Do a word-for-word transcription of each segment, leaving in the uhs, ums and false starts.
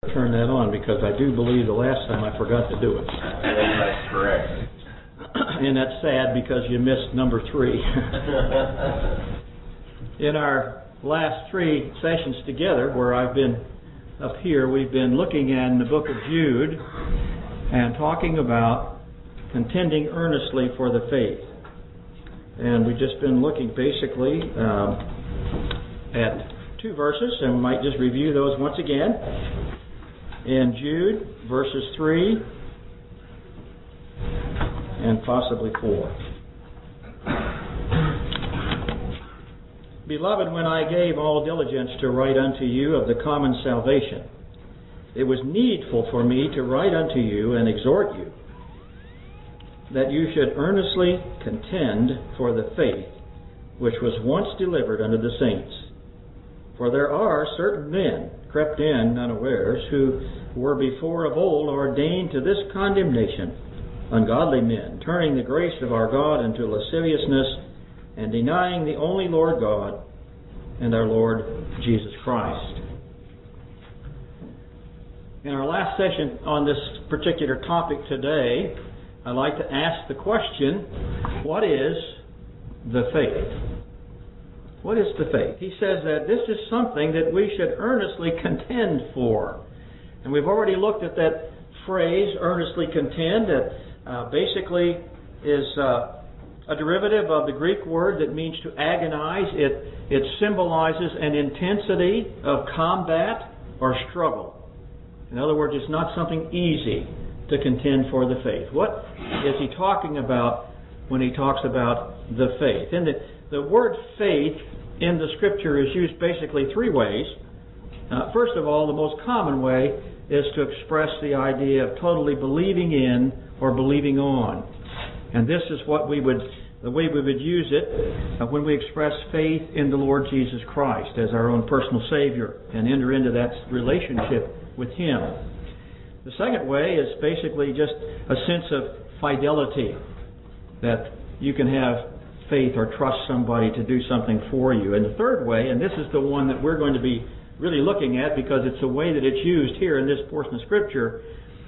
turn that on, because I do believe the last time I forgot to do it. That's correct. And that's sad because you missed number three. In our last three sessions together, where I've been up here, we've been looking at the book of Jude and talking about contending earnestly for the faith. And we've just been looking basically um, at two verses, and we might just review those once again. In Jude, verses three and possibly four. Beloved, when I gave all diligence to write unto you of the common salvation, it was needful for me to write unto you and exhort you, that you should earnestly contend for the faith which was once delivered unto the saints. For there are certain men crept in unawares, who were before of old ordained to this condemnation, ungodly men, turning the grace of our God into lasciviousness, and denying the only Lord God and our Lord Jesus Christ. In our last session on this particular topic today, I'd like to ask the question, what is the faith? What is the faith? He says that this is something that we should earnestly contend for. And we've already looked at that phrase, earnestly contend, that uh, basically is uh, a derivative of the Greek word that means to agonize. It, it symbolizes an intensity of combat or struggle. In other words, it's not something easy to contend for the faith. What is he talking about when he talks about the faith? And the, the word faith in the Scripture is used basically three ways. Uh, first of all, the most common way is to express the idea of totally believing in or believing on. And this is what we would, the way we would use it uh, when we express faith in the Lord Jesus Christ as our own personal Savior and enter into that relationship with Him. The second way is basically just a sense of fidelity, that you can have faith or trust somebody to do something for you. And the third way, and this is the one that we're going to be really looking at because it's the way that it's used here in this portion of Scripture,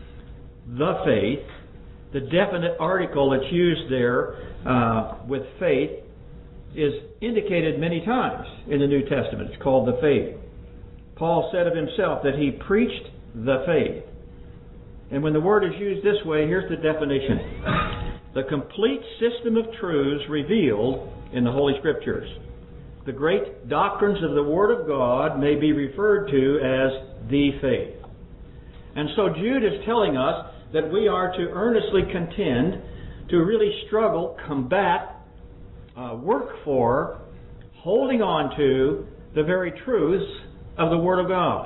the faith, the definite article that's used there uh, with faith is indicated many times in the New Testament. It's called the faith. Paul said of himself that he preached the faith. And when the word is used this way, here's the definition. The complete system of truths revealed in the Holy Scriptures. The great doctrines of the Word of God may be referred to as the faith. And so Jude is telling us that we are to earnestly contend, to really struggle, combat, uh, work for, holding on to the very truths of the Word of God.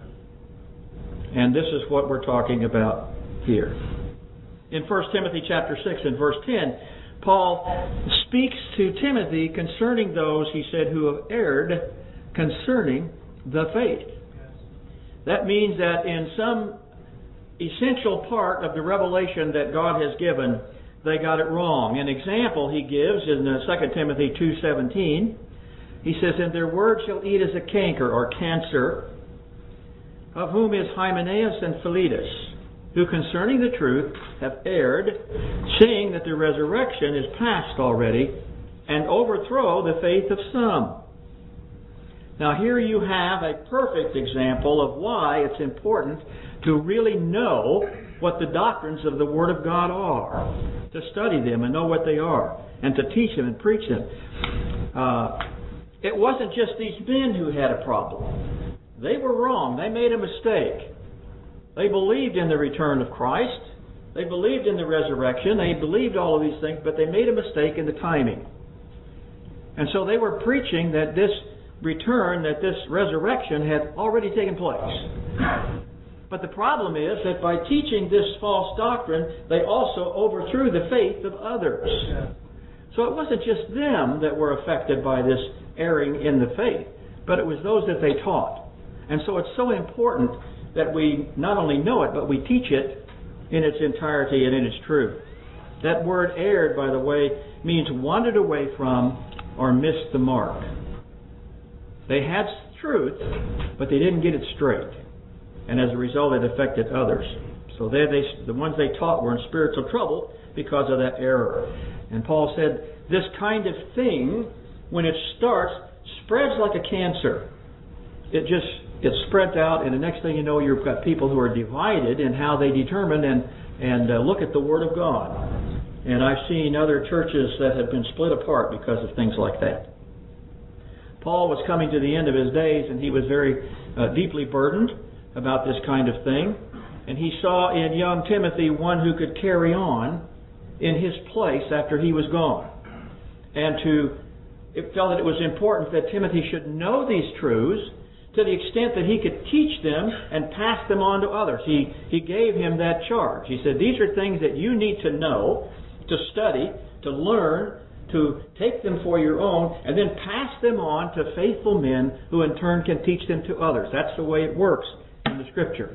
And this is what we're talking about here. In First Timothy chapter six and verse ten, Paul speaks to Timothy concerning those, he said, who have erred concerning the faith. That means that in some essential part of the revelation that God has given, they got it wrong. An example he gives in Second Timothy two seventeen, he says, "And their word shall eat as a canker," or cancer, "of whom is Hymenaeus and Philetus, who concerning the truth have erred, saying that the resurrection is past already, and overthrow the faith of some." Now here you have a perfect example of why it's important to really know what the doctrines of the Word of God are, to study them and know what they are, and to teach them and preach them. Uh, it wasn't just these men who had a problem. They were wrong. They made a mistake. They believed in the return of Christ. They believed in the resurrection. They believed all of these things, but they made a mistake in the timing. And so they were preaching that this return, that this resurrection had already taken place. But the problem is that by teaching this false doctrine, they also overthrew the faith of others. So it wasn't just them that were affected by this erring in the faith, but it was those that they taught. And so it's so important that we not only know it, but we teach it in its entirety and in its truth. That word erred, by the way, means wandered away from or missed the mark. They had truth, but they didn't get it straight. and as a result it affected others. So they, they, the ones they taught were in spiritual trouble because of that error. And Paul said, this kind of thing, when it starts, spreads like a cancer. It just, it spreads out, and the next thing you know, you've got people who are divided in how they determine and, and uh, look at the Word of God. And I've seen other churches that have been split apart because of things like that. Paul was coming to the end of his days, and he was very uh, deeply burdened about this kind of thing. And he saw in young Timothy one who could carry on in his place after he was gone. And to it felt that it was important that Timothy should know these truths to the extent that he could teach them and pass them on to others. He, he gave him that charge. He said, these are things that you need to know, to study, to learn, to take them for your own, and then pass them on to faithful men who in turn can teach them to others. That's the way it works in the Scripture.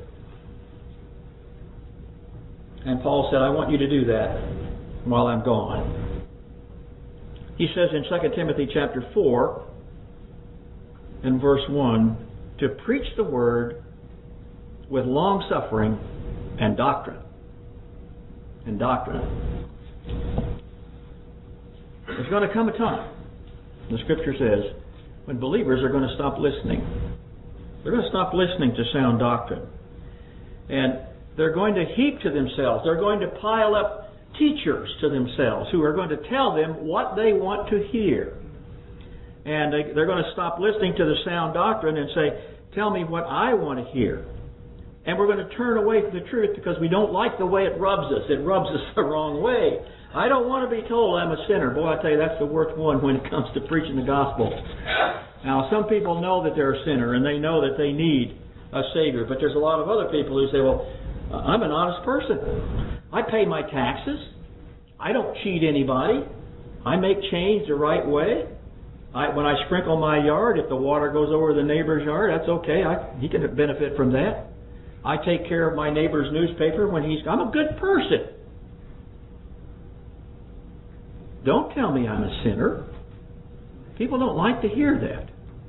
And Paul said, I want you to do that while I'm gone. He says in Second Timothy chapter four and verse one, to preach the word with long suffering and doctrine. And doctrine. There's going to come a time, the Scripture says, when believers are going to stop listening. They're going to stop listening to sound doctrine. And they're going to heap to themselves, they're going to pile up teachers to themselves who are going to tell them what they want to hear. And they, they're going to stop listening to the sound doctrine and say, tell me what I want to hear. And we're going to turn away from the truth because we don't like the way it rubs us. It rubs us the wrong way. I don't want to be told I'm a sinner. Boy, I tell you, that's the worst one when it comes to preaching the gospel. Now, some people know that they're a sinner and they know that they need a Savior. But there's a lot of other people who say, well, I'm an honest person. I pay my taxes. I don't cheat anybody. I make change the right way. I, when I sprinkle my yard, if the water goes over the neighbor's yard, that's okay. I, he can benefit from that. I take care of my neighbor's newspaper when he's... I'm a good person. Don't tell me I'm a sinner. People don't like to hear that.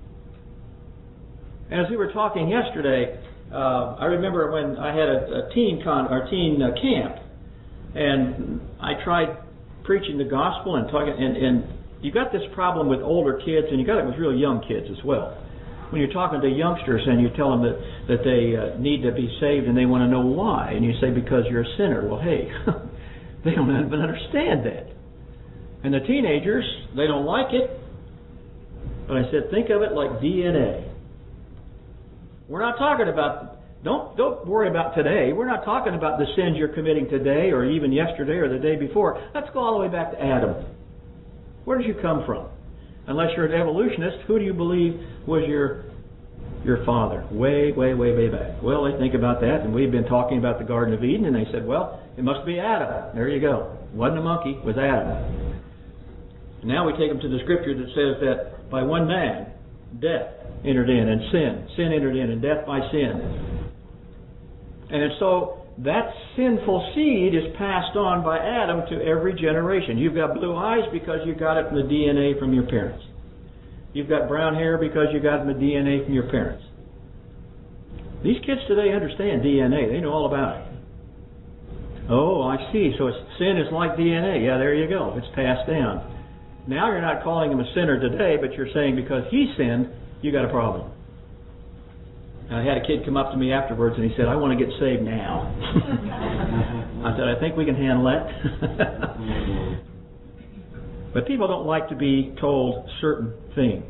As we were talking yesterday, uh, I remember when I had a, a teen con or teen uh, camp, and I tried preaching the gospel and talking, and, and you got this problem with older kids, and you got it with real young kids as well. When you're talking to youngsters and you tell them that, that they uh, need to be saved and they want to know why, and you say, because you're a sinner. Well, hey, they don't even understand that. And the teenagers, they don't like it. But I said, think of it like D N A. We're not talking about, don't, don't worry about today. We're not talking about the sins you're committing today or even yesterday or the day before. Let's go all the way back to Adam. Where did you come from? Unless you're an evolutionist, who do you believe was your your father? Way, way, way, way back. Well, they think about that, and we've been talking about the Garden of Eden, and they said, well, it must be Adam. There you go. It wasn't a monkey, it was Adam. And now we take them to the Scripture that says that by one man, death entered in, and sin. Sin entered in, and death by sin. And so that sinful seed is passed on by Adam to every generation. You've got blue eyes because you got it from the D N A from your parents. You've got brown hair because you got it from the D N A from your parents. These kids today understand D N A. They know all about it. Oh, I see. So it's, sin is like D N A. Yeah, there you go. It's passed down. Now you're not calling him a sinner today, but you're saying because he sinned, you got a problem. I had a kid come up to me afterwards and he said, I want to get saved now. I said, I think we can handle that. But people don't like to be told certain things.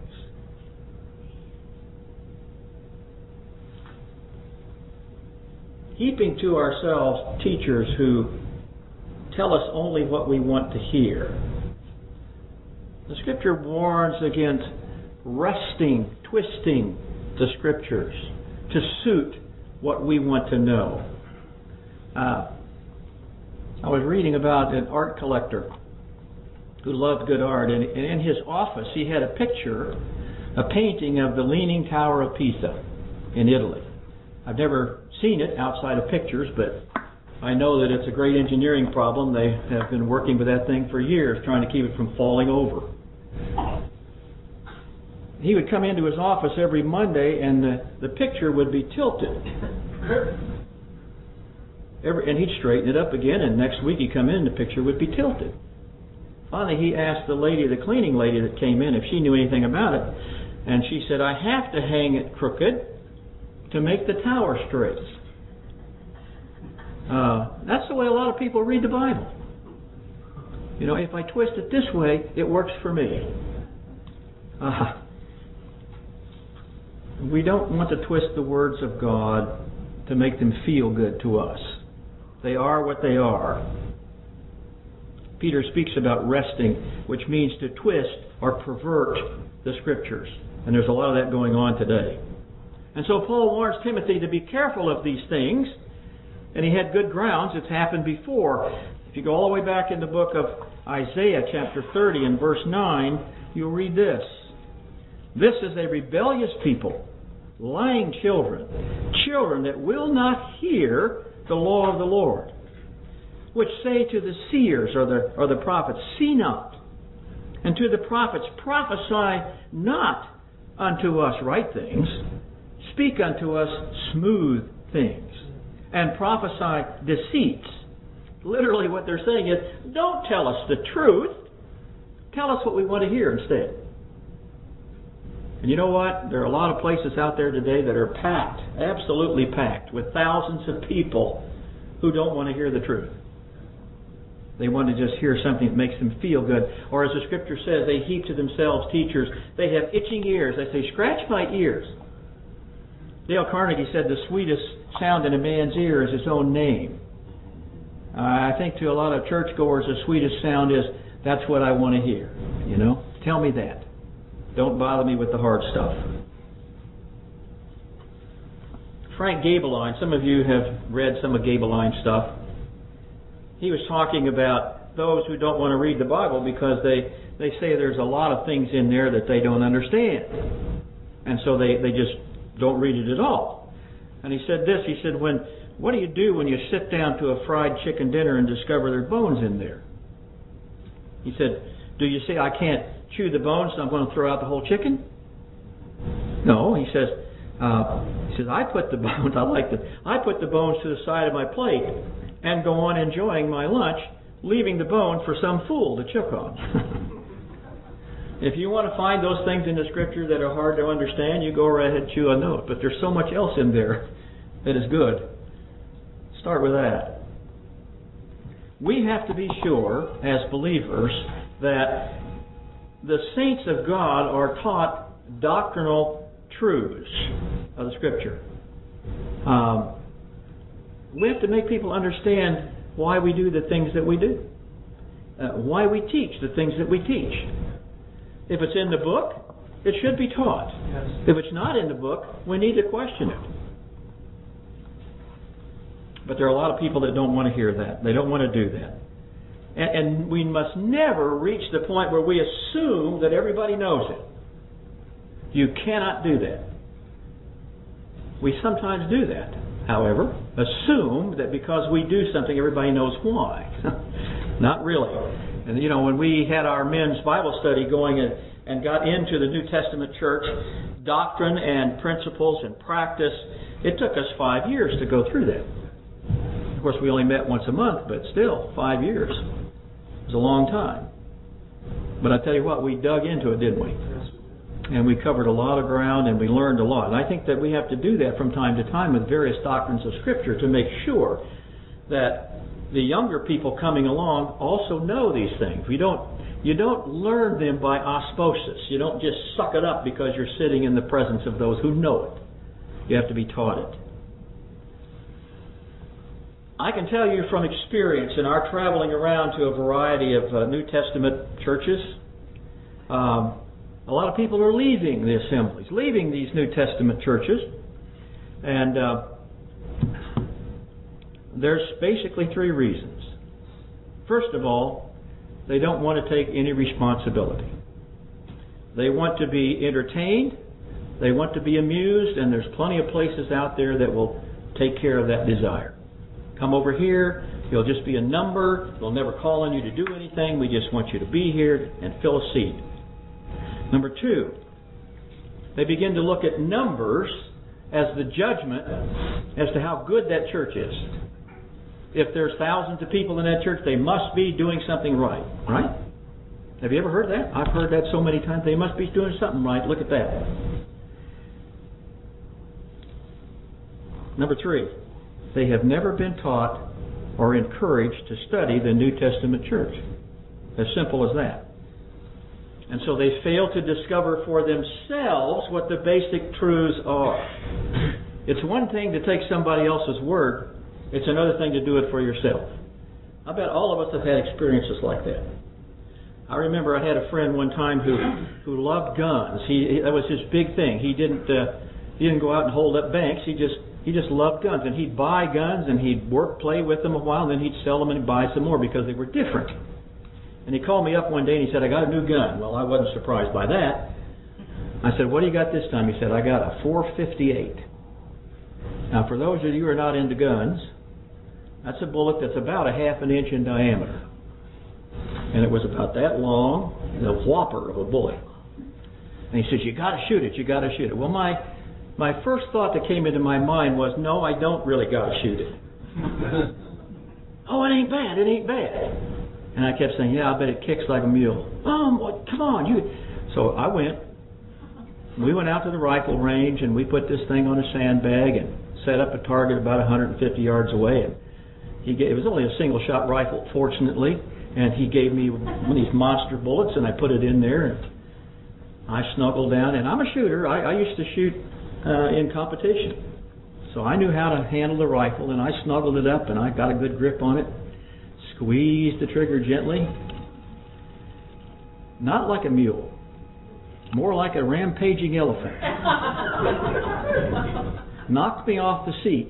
Heaping to ourselves teachers who tell us only what we want to hear. The Scripture warns against wresting, twisting the Scriptures to suit what we want to know. Uh, I was reading about an art collector who loved good art, and in his office he had a picture, a painting of the Leaning Tower of Pisa in Italy. I've never seen it outside of pictures, but I know that it's a great engineering problem. They have been working with that thing for years, trying to keep it from falling over. He would come into his office every Monday and the, the picture would be tilted Every, and he'd straighten it up again, and next week he'd come in and the picture would be tilted. Finally, he asked the lady, the cleaning lady that came in, if she knew anything about it. And she said, I have to hang it crooked to make the tower straight. Uh, that's the way a lot of people read the Bible. You know, if I twist it this way, it works for me. Uh, we don't want to twist the words of God to make them feel good to us. They are what they are. Peter speaks about wresting, which means to twist or pervert the Scriptures. And there's a lot of that going on today. And so Paul warns Timothy to be careful of these things. And he had good grounds. It's happened before. If you go all the way back in the book of Isaiah chapter thirty and verse nine, you'll read this. This is a rebellious people, lying children, children that will not hear the law of the Lord, which say to the seers or the, or the prophets, see not, and to the prophets, prophesy not unto us right things, speak unto us smooth things, and prophesy deceits. Literally what they're saying is, don't tell us the truth, tell us what we want to hear instead. And you know what? There are a lot of places out there today that are packed, absolutely packed, with thousands of people who don't want to hear the truth. They want to just hear something that makes them feel good. Or as the Scripture says, they heap to themselves teachers. They have itching ears. They say, scratch my ears. Dale Carnegie said the sweetest sound in a man's ear is his own name. Uh, I think to a lot of churchgoers, the sweetest sound is, that's what I want to hear. You know, tell me that. Don't bother me with the hard stuff. Frank Gabeline, some of you have read some of Gabeline's stuff. He was talking about those who don't want to read the Bible because they, they say there's a lot of things in there that they don't understand. And so they, they just don't read it at all. And he said this, he said, when what do you do when you sit down to a fried chicken dinner and discover there are bones in there? He said, do you say, I can't chew the bones, so I'm going to throw out the whole chicken? No, he says, uh, he says, I put the bones, I like the, I put the bones to the side of my plate and go on enjoying my lunch, leaving the bone for some fool to choke on. If you want to find those things in the Scripture that are hard to understand, you go right ahead and chew a note. But there's so much else in there that is good. Start with that. We have to be sure, as believers, that the saints of God are taught doctrinal truths of the Scripture. Um, we have to make people understand why we do the things that we do. Uh, why we teach the things that we teach. If it's in the book, it should be taught. Yes. If it's not in the book, we need to question it. But there are a lot of people that don't want to hear that. They don't want to do that. And, and we must never reach the point where we assume that everybody knows it. You cannot do that. We sometimes do that, however. Assume that because we do something, everybody knows why. Not really. And you know, when we had our men's Bible study going and, and got into the New Testament church, doctrine and principles and practice, it took us five years to go through that. Of course, we only met once a month, but still, five years. It was a long time. But I tell you what, we dug into it, didn't we? And we covered a lot of ground and we learned a lot. And I think that we have to do that from time to time with various doctrines of Scripture to make sure that the younger people coming along also know these things. We don't, you don't learn them by osmosis. You don't just suck it up because you're sitting in the presence of those who know it. You have to be taught it. I can tell you from experience in our traveling around to a variety of uh, New Testament churches, um, a lot of people are leaving the assemblies, leaving these New Testament churches, and uh, there's basically three reasons. First of all, they don't want to take any responsibility. They want to be entertained, they want to be amused, and there's plenty of places out there that will take care of that desire. Come over here, you'll just be a number, they'll never call on you to do anything, we just want you to be here and fill a seat. Number two, they begin to look at numbers as the judgment as to how good that church is. If there's thousands of people in that church, they must be doing something right. Right? Have you ever heard that? I've heard that so many times. They must be doing something right. Look at that. Number three, they have never been taught or encouraged to study the New Testament church. As simple as that. And so they fail to discover for themselves what the basic truths are. It's one thing to take somebody else's word. It's another thing to do it for yourself. I bet all of us have had experiences like that. I remember I had a friend one time who who loved guns. He that was his big thing. He didn't uh, he didn't go out and hold up banks. He just he just loved guns, and he'd buy guns and he'd work play with them a while, and then he'd sell them and buy some more because they were different. And he called me up one day and he said, "I got a new gun." Well, I wasn't surprised by that. I said, "What do you got this time?" He said, "I got a four fifty-eight. Now, for those of you who are not into guns, that's a bullet that's about a half an inch in diameter. And it was about that long, the whopper of a bullet. And he says, "You got to shoot it, you got to shoot it." Well, my my first thought that came into my mind was, no, I don't really got to shoot it. Oh, it ain't bad, it ain't bad. And I kept saying, "Yeah, I bet it kicks like a mule." "Oh, what, come on, you." So I went. We went out to the rifle range and we put this thing on a sandbag and set up a target about one hundred fifty yards away. And he gave, it was only a single shot rifle, fortunately. And he gave me one of these monster bullets, and I put it in there, and I snuggled down. And I'm a shooter. I, I used to shoot uh, in competition. So I knew how to handle the rifle, and I snuggled it up, and I got a good grip on it. Squeezed the trigger gently. Not like a mule. More like a rampaging elephant. Knocked me off the seat.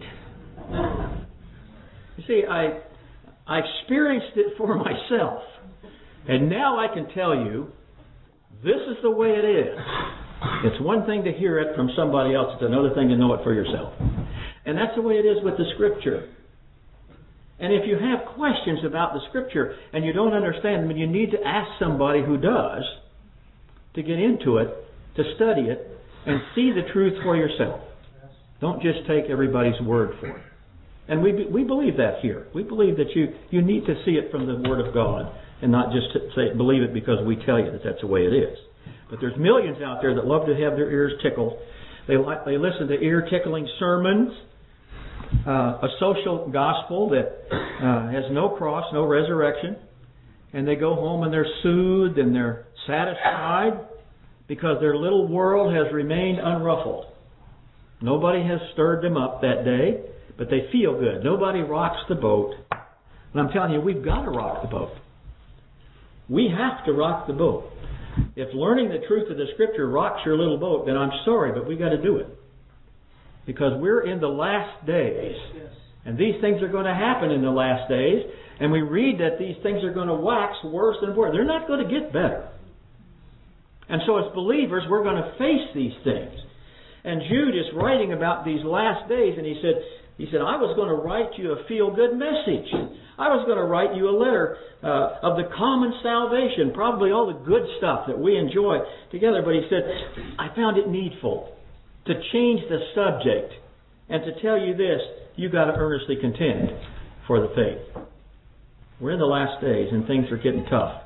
You see, I... I experienced it for myself. And now I can tell you, this is the way it is. It's one thing to hear it from somebody else. It's another thing to know it for yourself. And that's the way it is with the Scripture. And if you have questions about the Scripture and you don't understand them, you need to ask somebody who does to get into it, to study it, and see the truth for yourself. Don't just take everybody's word for it. And we we believe that here. We believe that you, you need to see it from the Word of God and not just say believe it because we tell you that that's the way it is. But there's millions out there that love to have their ears tickled. They like they listen to ear-tickling sermons, uh, a social gospel that uh, has no cross, no resurrection, and they go home and they're soothed and they're satisfied because their little world has remained unruffled. Nobody has stirred them up that day. But they feel good. Nobody rocks the boat. And I'm telling you, we've got to rock the boat. We have to rock the boat. If learning the truth of the Scripture rocks your little boat, then I'm sorry, but we've got to do it. Because we're in the last days. And these things are going to happen in the last days. And we read that these things are going to wax worse and worse. They're not going to get better. And so as believers, we're going to face these things. And Jude is writing about these last days, and he said, He said, I was going to write you a feel-good message. I was going to write you a letter uh, of the common salvation, probably all the good stuff that we enjoy together. But he said, I found it needful to change the subject and to tell you this, you've got to earnestly contend for the faith. We're in the last days and things are getting tough.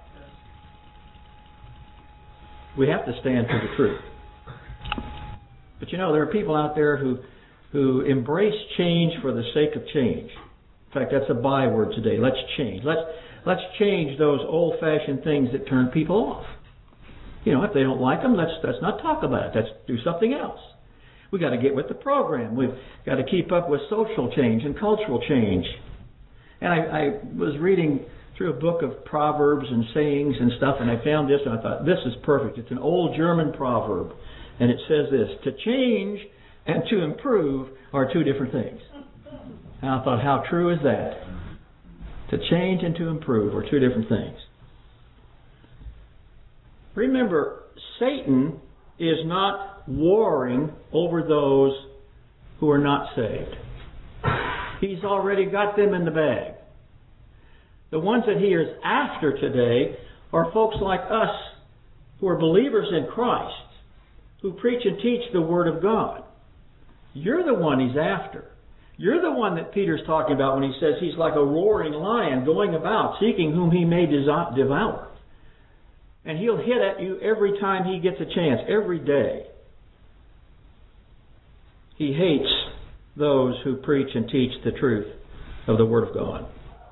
We have to stand for the truth. But you know, there are people out there who who embrace change for the sake of change. In fact, that's a byword today. Let's change. Let's let's change those old-fashioned things that turn people off. You know, if they don't like them, let's let's not talk about it. Let's do something else. We've got to get with the program. We've got to keep up with social change and cultural change. And I, I was reading through a book of proverbs and sayings and stuff, and I found this, and I thought, this is perfect. It's an old German proverb, and it says this, to change and to improve are two different things. And I thought, how true is that? To change and to improve are two different things. Remember, Satan is not warring over those who are not saved. He's already got them in the bag. The ones that he is after today are folks like us who are believers in Christ, who preach and teach the Word of God. You're the one he's after. You're the one that Peter's talking about when he says he's like a roaring lion going about, seeking whom he may devour. And he'll hit at you every time he gets a chance, every day. He hates those who preach and teach the truth of the Word of God.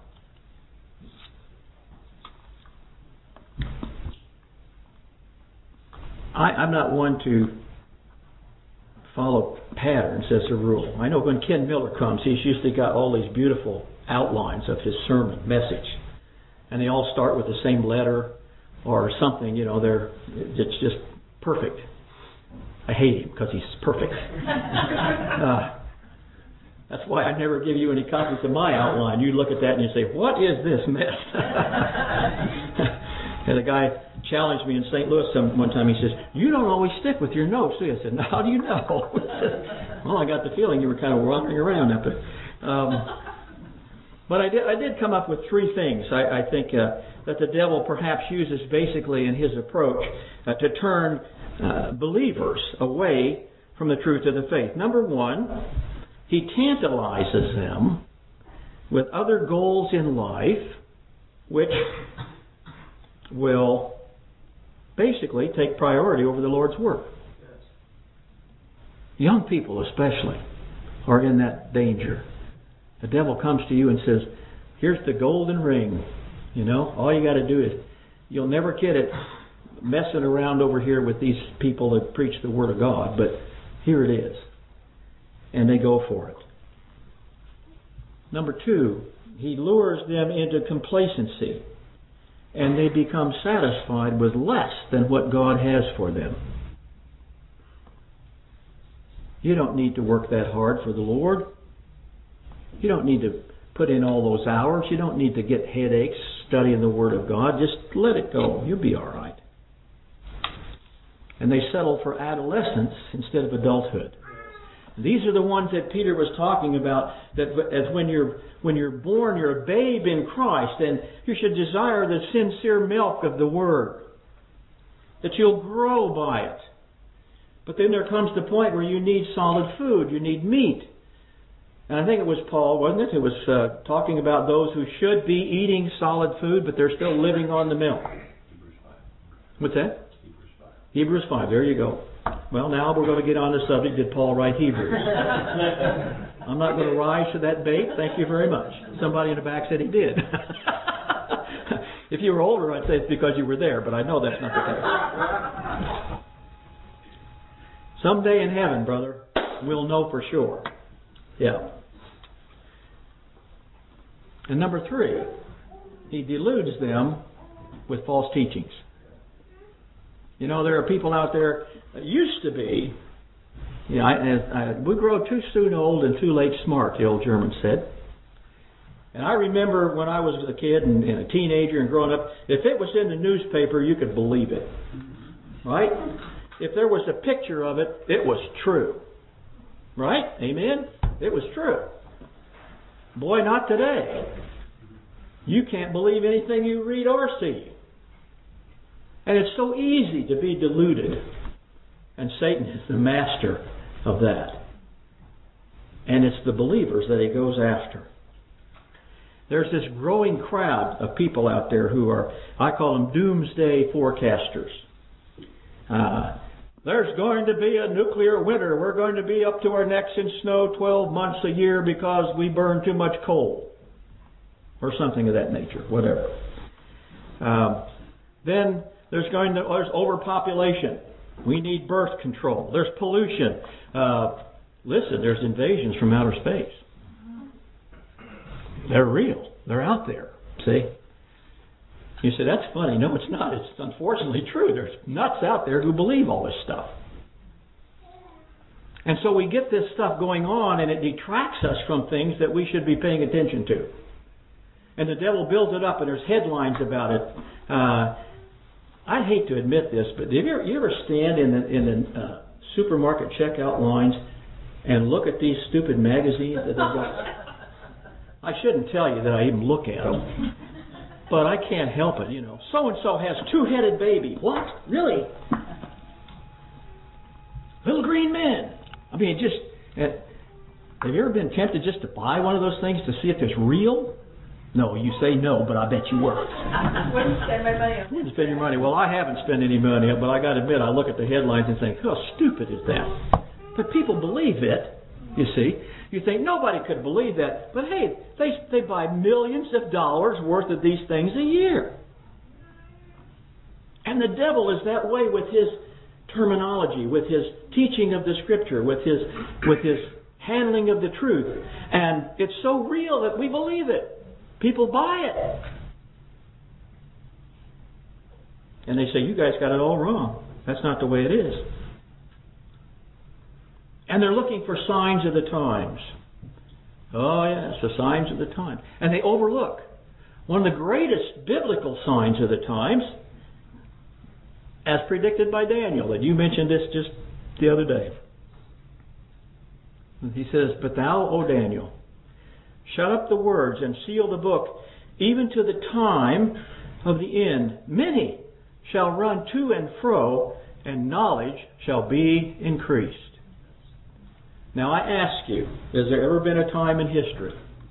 I, I'm not one to follow patterns as a rule. I know when Ken Miller comes, he's usually got all these beautiful outlines of his sermon message. And they all start with the same letter or something, you know, they're it's just perfect. I hate him because he's perfect. uh, that's why I never give you any copies of my outline. You look at that and you say, what is this mess? And a guy challenged me in Saint Louis some, one time. He says, you don't always stick with your notes, do you? I said, no, how do you know? Well, I got the feeling you were kind of wandering around up there. Um, but I did, I did come up with three things I, I think uh, that the devil perhaps uses basically in his approach uh, to turn uh, believers away from the truth of the faith. Number one, he tantalizes them with other goals in life which will basically take priority over the Lord's work. Young people especially are in that danger. The devil comes to you and says, here's the golden ring. You know, all you got to do is, you'll never get it messing around over here with these people that preach the Word of God, but here it is. And they go for it. Number two, he lures them into complacency. And they become satisfied with less than what God has for them. You don't need to work that hard for the Lord. You don't need to put in all those hours. You don't need to get headaches studying the Word of God. Just let it go. You'll be all right. And they settle for adolescence instead of adulthood. These are the ones that Peter was talking about, that as when you're when you're born, you're a babe in Christ, and you should desire the sincere milk of the Word, that you'll grow by it. But then there comes the point where you need solid food, you need meat. And I think it was Paul, wasn't it? It was uh, talking about those who should be eating solid food, but they're still living on the milk. What's that? Hebrews five. Hebrews five, there you go. Well, now we're going to get on the subject, did Paul write Hebrews? I'm not going to rise to that bait. Thank you very much. Somebody in the back said he did. If you were older, I'd say it's because you were there, but I know that's not the case. Someday in heaven, brother, we'll know for sure. Yeah. And number three, he deludes them with false teachings. You know, there are people out there that used to be, you know, I, I, we grow too soon old and too late smart, the old German said. And I remember when I was a kid and, and a teenager and growing up, if it was in the newspaper, you could believe it. Right? If there was a picture of it, it was true. Right? Amen? It was true. Boy, not today. You can't believe anything you read or see. And it's so easy to be deluded. And Satan is the master of that. And it's the believers that he goes after. There's this growing crowd of people out there who are, I call them doomsday forecasters. Uh, there's going to be a nuclear winter. We're going to be up to our necks in snow twelve months a year because we burn too much coal. Or something of that nature, whatever. Um, then there's going to, there's overpopulation. We need birth control. There's pollution. Uh, listen, there's invasions from outer space. They're real. They're out there. See? You say, that's funny. No, it's not. It's unfortunately true. There's nuts out there who believe all this stuff. And so we get this stuff going on, and it detracts us from things that we should be paying attention to. And the devil builds it up, and there's headlines about it. Uh, I hate to admit this, but have you ever, you ever stand in the, in the uh, supermarket checkout lines and look at these stupid magazines that they've got? I shouldn't tell you that I even look at them, but I can't help it, you know. So-and-so has two-headed baby. What? Really? Little green men. I mean, just And have you ever been tempted just to buy one of those things to see if it's real? No, you say no, but I bet you were. Wouldn't spend my money on Wouldn't spend your money. Well, I haven't spent any money, but I got to admit, I look at the headlines and think, how stupid is that? But people believe it, you see. You think nobody could believe that. But hey, they, they buy millions of dollars worth of these things a year. And the devil is that way with his terminology, with his teaching of the Scripture, with his with his handling of the truth. And it's so real that we believe it. People buy it. And they say, you guys got it all wrong. That's not the way it is. And they're looking for signs of the times. Oh yes, the signs of the time. And they overlook one of the greatest biblical signs of the times, as predicted by Daniel. And you mentioned this just the other day. And he says, but thou, O Daniel, shut up the words and seal the book, even to the time of the end. Many shall run to and fro, and knowledge shall be increased. Now I ask you, has there ever been a time in history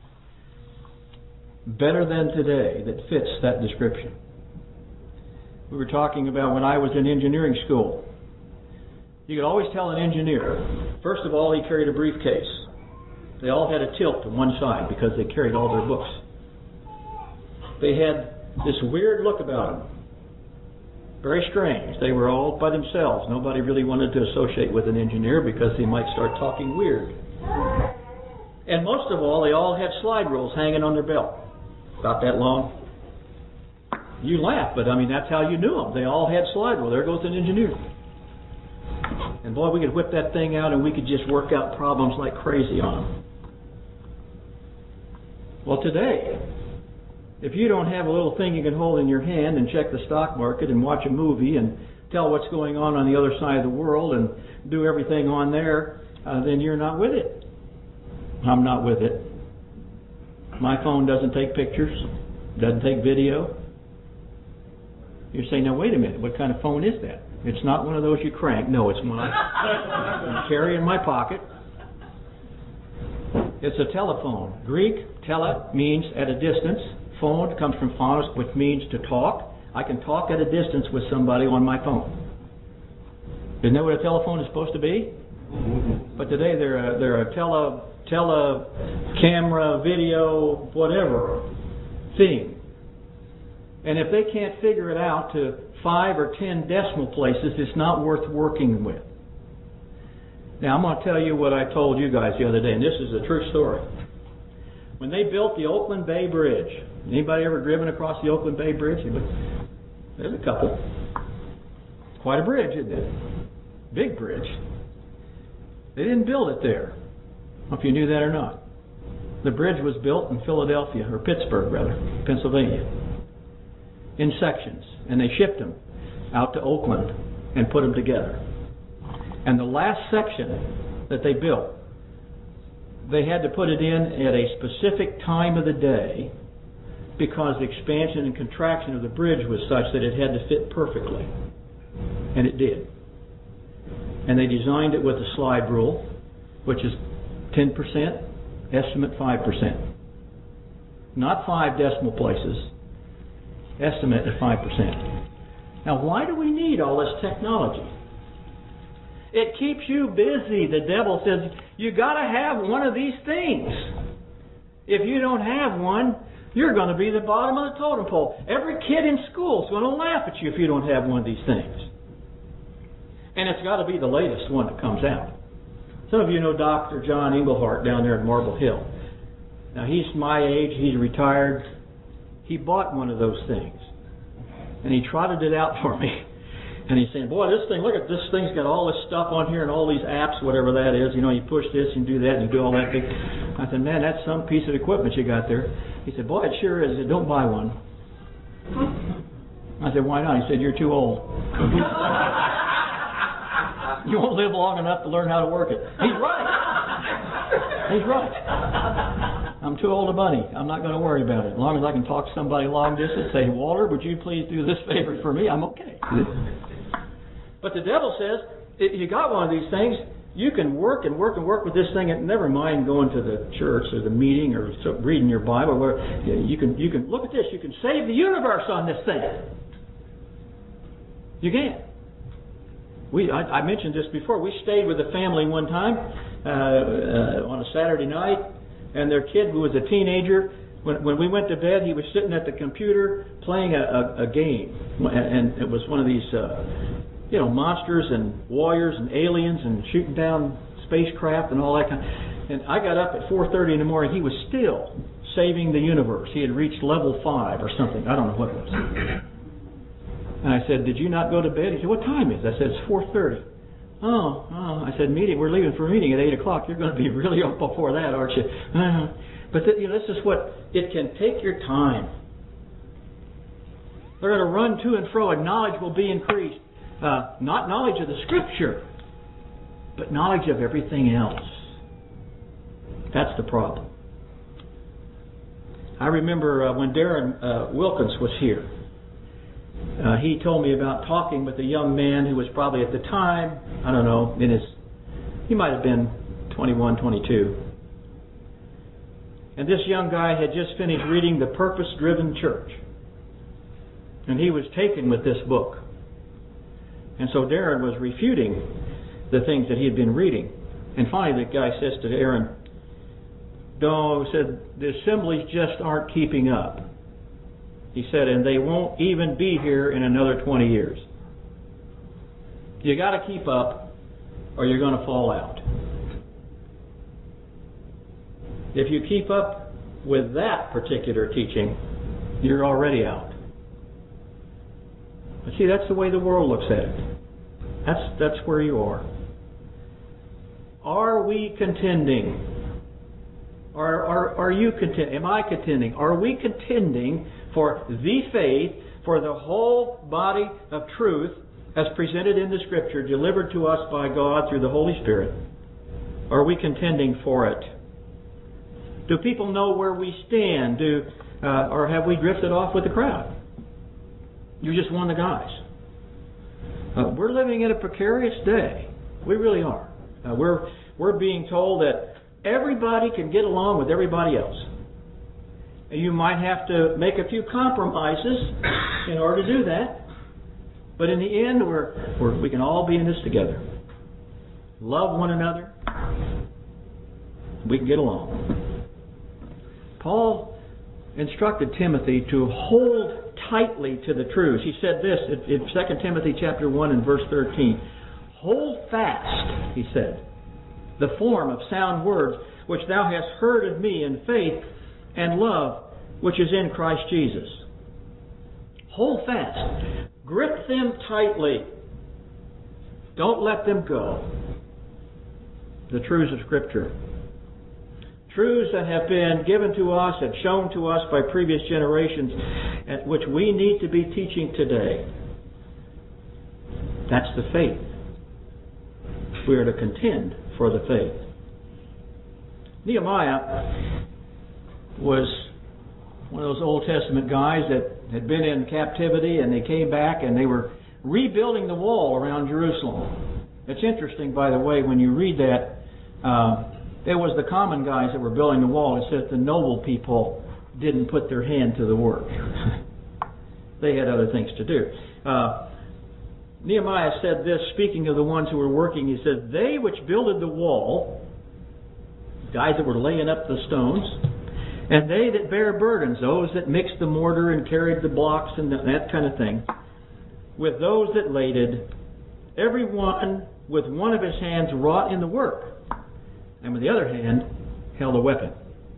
better than today that fits that description? We were talking about when I was in engineering school. You could always tell an engineer, first of all, he carried a briefcase. They all had a tilt to one side because they carried all their books. They had this weird look about them. Very strange. They were all by themselves. Nobody really wanted to associate with an engineer because they might start talking weird. And most of all, they all had slide rules hanging on their belt. About that long. You laugh, but I mean, that's how you knew them. They all had slide rules. There goes an engineer. And boy, we could whip that thing out and we could just work out problems like crazy on them. Well, today, if you don't have a little thing you can hold in your hand and check the stock market and watch a movie and tell what's going on on the other side of the world and do everything on there, uh, then you're not with it. I'm not with it. My phone doesn't take pictures, doesn't take video. You're saying, now wait a minute, what kind of phone is that? It's not one of those you crank. No, it's one I carry in my pocket. It's a telephone. Greek, tele, means at a distance. Phone comes from phonos, which means to talk. I can talk at a distance with somebody on my phone. Isn't that what a telephone is supposed to be? But today they're a, they're a tele, tele, camera, video, whatever thing. And if they can't figure it out to five or ten decimal places, it's not worth working with. Now I'm going to tell you what I told you guys the other day, and this is a true story. When they built the Oakland Bay Bridge, anybody ever driven across the Oakland Bay Bridge? There's a couple. Quite a bridge, isn't it? Big bridge. They didn't build it there. I don't know if you knew that or not. The bridge was built in Philadelphia, or Pittsburgh rather, Pennsylvania, in sections. And they shipped them out to Oakland and put them together. And the last section that they built, they had to put it in at a specific time of the day because the expansion and contraction of the bridge was such that it had to fit perfectly. And it did. And they designed it with a slide rule, which is ten percent, estimate five percent. Not five decimal places, estimate at five percent. Now, why do we need all this technology? It keeps you busy. The devil says, you got to have one of these things. If you don't have one, you're going to be the bottom of the totem pole. Every kid in school is going to laugh at you if you don't have one of these things. And it's got to be the latest one that comes out. Some of you know Doctor John Englehart down there in Marble Hill. Now, he's my age. He's retired. He bought one of those things. And he trotted it out for me. And he's saying, boy, this thing, look at this thing's got all this stuff on here and all these apps, whatever that is. You know, you push this and do that and you do all that thing. I said, man, that's some piece of equipment you got there. He said, boy, it sure is. He said, don't buy one. I said, why not? He said, you're too old. You won't live long enough to learn how to work it. He's right. He's right. I'm too old a bunny. I'm not going to worry about it. As long as I can talk to somebody long distance, say, Walter, would you please do this favor for me? I'm okay. But the devil says, you got one of these things, you can work and work and work with this thing, and never mind going to the church or the meeting or reading your Bible. Where you can you can look at this. You can save the universe on this thing. You can. We I, I mentioned this before. We stayed with a family one time uh, uh, on a Saturday night, and their kid, who was a teenager, when when we went to bed, he was sitting at the computer playing a, a, a game, and it was one of these. Uh, You know, monsters and warriors and aliens and shooting down spacecraft and all that kind. And I got up at four thirty in the morning. He was still saving the universe. He had reached level five or something. I don't know what it was. And I said, "Did you not go to bed?" He said, "What time is it?" I said, "It's four thirty." Oh, oh. I said, "Meeting. We're leaving for a meeting at eight o'clock. You're going to be really up before that, aren't you?" Uh, but th- you know, this is what it can take your time. They're going to run to and fro, and knowledge will be increased. Uh, not knowledge of the Scripture, but knowledge of everything else. That's the problem. I remember uh, when Darren uh, Wilkins was here, uh, he told me about talking with a young man who was probably at the time, I don't know, in his, he might have been twenty-one, twenty-two. And this young guy had just finished reading The Purpose-Driven Church. And he was taken with this book. And so Darren was refuting the things that he had been reading. And finally the guy says to Aaron, no, said, the assemblies just aren't keeping up. He said, and they won't even be here in another twenty years. You got to keep up or you're going to fall out. If you keep up with that particular teaching, you're already out. But see, that's the way the world looks at it. That's that's where you are. Are we contending? Are, are, are you contending? Am I contending? Are we contending for the faith, for the whole body of truth as presented in the Scripture, delivered to us by God through the Holy Spirit? Are we contending for it? Do people know where we stand? Do uh, or have we drifted off with the crowd? You're just one of the guys. Uh, we're living in a precarious day. We really are. Uh, we're we're being told that everybody can get along with everybody else. And you might have to make a few compromises in order to do that. But in the end, we're, we're we can all be in this together. Love one another. We can get along. Paul instructed Timothy to hold tightly to the truths. He said this in Second Timothy chapter one and verse thirteen. Hold fast, he said, the form of sound words which thou hast heard of me in faith and love which is in Christ Jesus. Hold fast. Grip them tightly. Don't let them go. The truths of Scripture. Truths that have been given to us and shown to us by previous generations, and which we need to be teaching today. That's the faith. We are to contend for the faith. Nehemiah was one of those Old Testament guys that had been in captivity, and they came back and they were rebuilding the wall around Jerusalem. It's interesting, by the way, when you read that, uh, it was the common guys that were building the wall. It says the noble people didn't put their hand to the work. They had other things to do. Uh, Nehemiah said this, speaking of the ones who were working, he said, they which builded the wall, guys that were laying up the stones, and they that bear burdens, those that mixed the mortar and carried the blocks and that kind of thing, with those that laded, every one with one of his hands wrought in the work, and with the other hand held a weapon.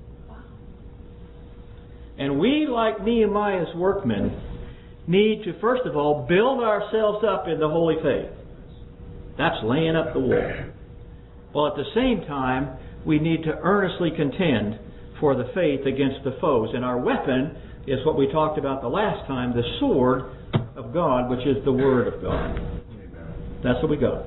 And we, like Nehemiah's workmen, need to, first of all, build ourselves up in the holy faith. That's laying up the wall. While at the same time, we need to earnestly contend for the faith against the foes. And our weapon is what we talked about the last time, the sword of God, which is the Word of God. That's what we got.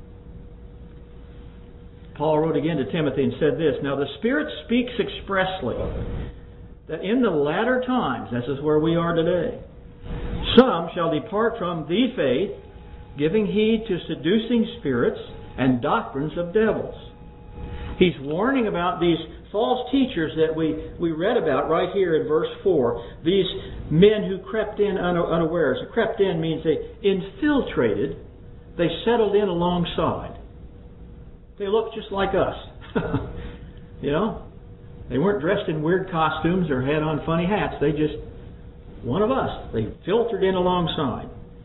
Paul wrote again to Timothy and said this, now the Spirit speaks expressly that in the latter times, this is where we are today, some shall depart from the faith, giving heed to seducing spirits and doctrines of devils. He's warning about these false teachers that we, we read about right here in verse four. These men who crept in unawares. Crept in means they infiltrated. They settled in alongside. They looked just like us. You know? They weren't dressed in weird costumes or had on funny hats. They just, one of us. They filtered in alongside.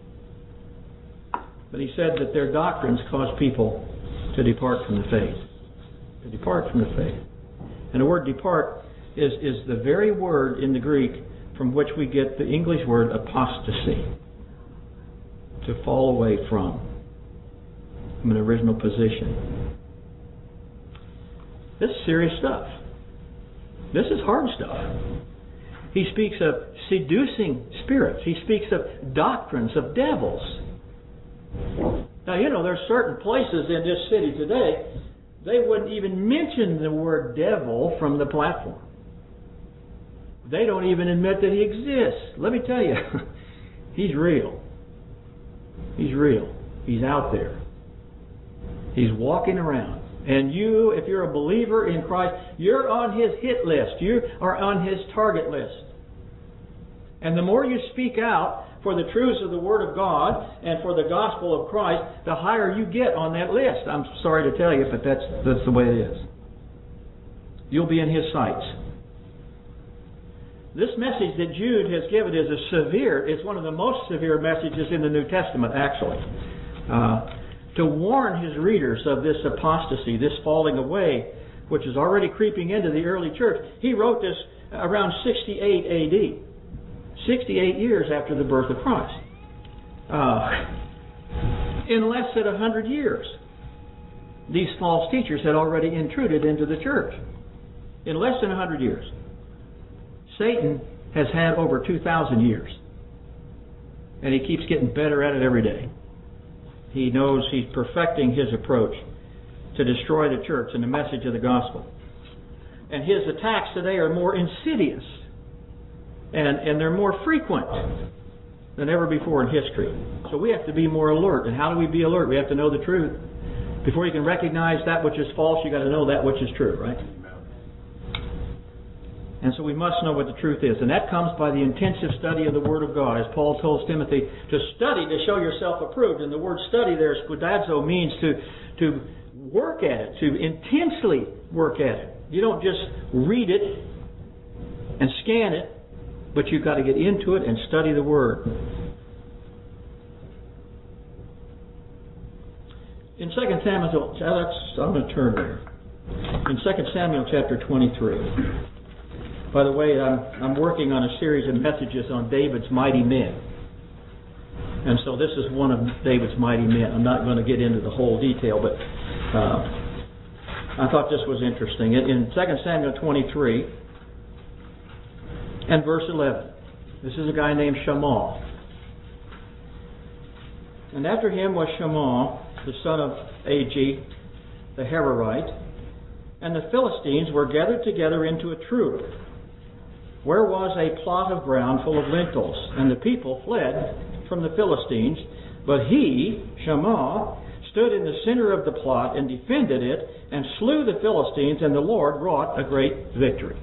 But he said that their doctrines caused people to depart from the faith. To depart from the faith. And the word depart is, is the very word in the Greek from which we get the English word apostasy. To fall away from. From an original position. This is serious stuff. This is hard stuff. He speaks of seducing spirits. He speaks of doctrines of devils. Now, you know, there's certain places in this city today, they wouldn't even mention the word devil from the platform. They don't even admit that he exists. Let me tell you, he's real. He's real. He's out there. He's walking around. And you, if you're a believer in Christ, you're on his hit list. You are on his target list. And the more you speak out for the truths of the Word of God and for the gospel of Christ, the higher you get on that list. I'm sorry to tell you, but that's, that's the way it is. You'll be in his sights. This message that Jude has given is a severe, it's one of the most severe messages in the New Testament, actually. Uh, to warn his readers of this apostasy, this falling away, which is already creeping into the early church. He wrote this around sixty-eight A D, sixty-eight years after the birth of Christ. Uh, in less than one hundred years, these false teachers had already intruded into the church. In less than one hundred years. Satan has had over two thousand years. And he keeps getting better at it every day. He knows he's perfecting his approach to destroy the church and the message of the gospel. And his attacks today are more insidious. And, and they're more frequent than ever before in history. So we have to be more alert. And how do we be alert? We have to know the truth. Before you can recognize that which is false, you've got to know that which is true, right? And so we must know what the truth is. And that comes by the intensive study of the Word of God. As Paul told Timothy, to study to show yourself approved. And the word study there, squidazo, means to, to work at it, to intensely work at it. You don't just read it and scan it, but you've got to get into it and study the Word. In Second Samuel, I'm going to turn there. In Second Samuel chapter twenty-three. By the way, I'm, I'm working on a series of messages on David's mighty men. And so this is one of David's mighty men. I'm not going to get into the whole detail, but uh, I thought this was interesting. In, in Second Samuel twenty-three and verse eleven, this is a guy named Shammah. And after him was Shammah, the son of Agi, the Hararite, and the Philistines were gathered together into a troop, where was a plot of ground full of lentils, and the people fled from the Philistines. But he, Shammah, stood in the center of the plot and defended it, and slew the Philistines, and the Lord wrought a great victory.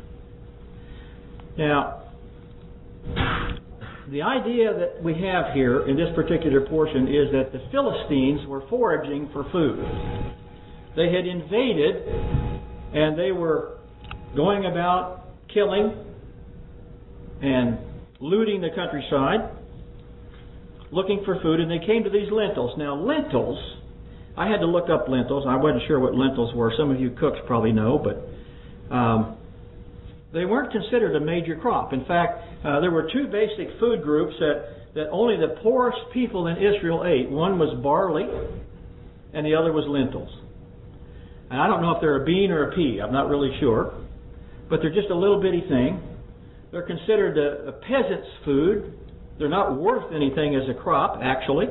Now, the idea that we have here in this particular portion is that the Philistines were foraging for food. They had invaded, and they were going about killing and looting the countryside, looking for food, and they came to these lentils. Now, lentils, I had to look up lentils. I wasn't sure what lentils were. Some of you cooks probably know, but um, they weren't considered a major crop. In fact, uh, there were two basic food groups that, that only the poorest people in Israel ate. One was barley, and the other was lentils. And I don't know if they're a bean or a pea. I'm not really sure. But they're just a little bitty thing. They're considered a, a peasant's food. They're not worth anything as a crop, actually.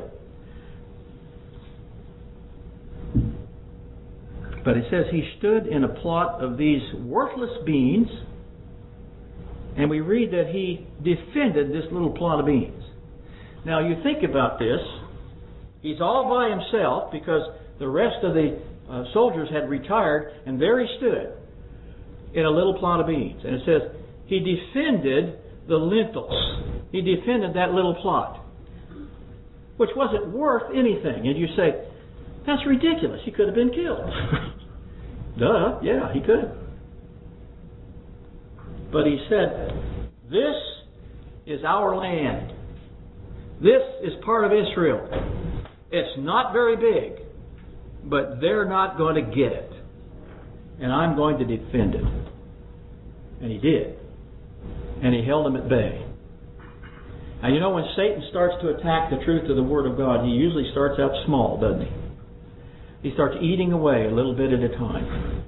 But it says he stood in a plot of these worthless beans, and we read that he defended this little plot of beans. Now you think about this. He's all by himself because the rest of the uh, soldiers had retired, and there he stood in a little plot of beans. And it says, he defended the lentils. He defended that little plot, which wasn't worth anything. And you say, that's ridiculous. He could have been killed. Duh, yeah, he could. But he said, this is our land. This is part of Israel. It's not very big, but they're not going to get it. And I'm going to defend it. And he did. And he held them at bay. Now you know, when Satan starts to attack the truth of the Word of God, he usually starts out small, doesn't he? He starts eating away a little bit at a time.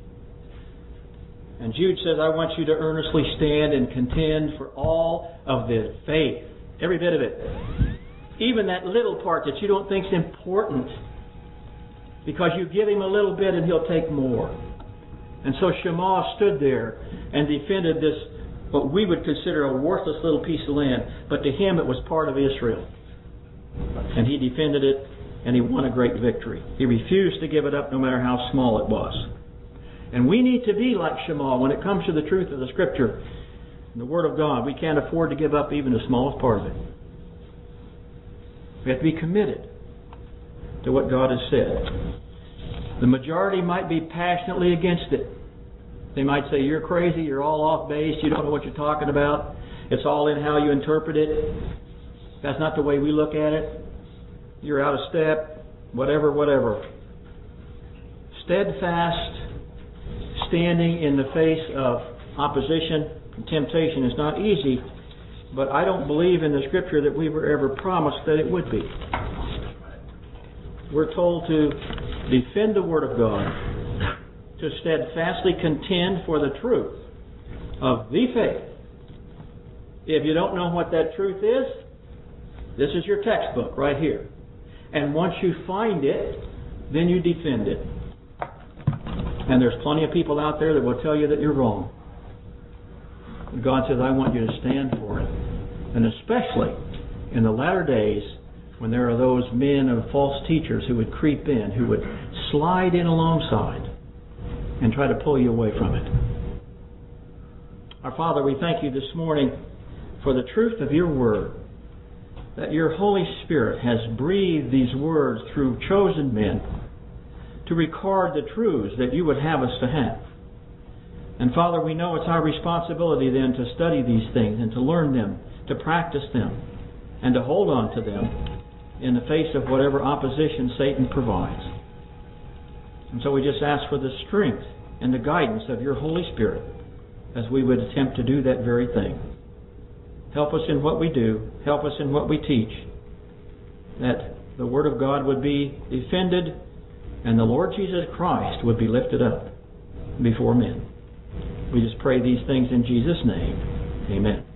And Jude says, I want you to earnestly stand and contend for all of the faith. Every bit of it. Even that little part that you don't think is important. Because you give him a little bit and he'll take more. And so Shammah stood there and defended this, what we would consider a worthless little piece of land. But to him it was part of Israel. And he defended it, and he won a great victory. He refused to give it up no matter how small it was. And we need to be like Shammah when it comes to the truth of the Scripture and the Word of God. We can't afford to give up even the smallest part of it. We have to be committed to what God has said. The majority might be passionately against it. They might say, you're crazy, you're all off base, you don't know what you're talking about. It's all in how you interpret it. That's not the way we look at it. You're out of step, whatever, whatever. Steadfast standing in the face of opposition and temptation is not easy, but I don't believe in the Scripture that we were ever promised that it would be. We're told to defend the Word of God, to steadfastly contend for the truth of the faith. If you don't know what that truth is, this is your textbook right here. And once you find it, then you defend it. And there's plenty of people out there that will tell you that you're wrong. God says, I want you to stand for it. And especially in the latter days, when there are those men of false teachers who would creep in, who would slide in alongside and try to pull you away from it. Our Father, we thank you this morning for the truth of your Word, that your Holy Spirit has breathed these words through chosen men to record the truths that you would have us to have. And Father, we know it's our responsibility then to study these things and to learn them, to practice them, and to hold on to them in the face of whatever opposition Satan provides. And so we just ask for the strength and the guidance of your Holy Spirit as we would attempt to do that very thing. Help us in what we do. Help us in what we teach. That the Word of God would be defended and the Lord Jesus Christ would be lifted up before men. We just pray these things in Jesus' name. Amen.